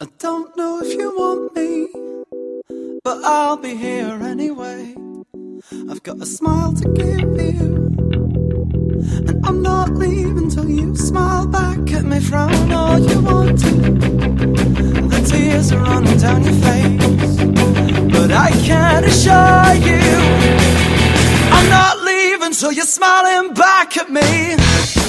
I don't know if you want me, but I'll be here anyway. I've got a smile to give you, and I'm not leaving till you smile back at me. Frown all you want to, the tears are running down your face, but I can assure you I'm not leaving till you're smiling back at me.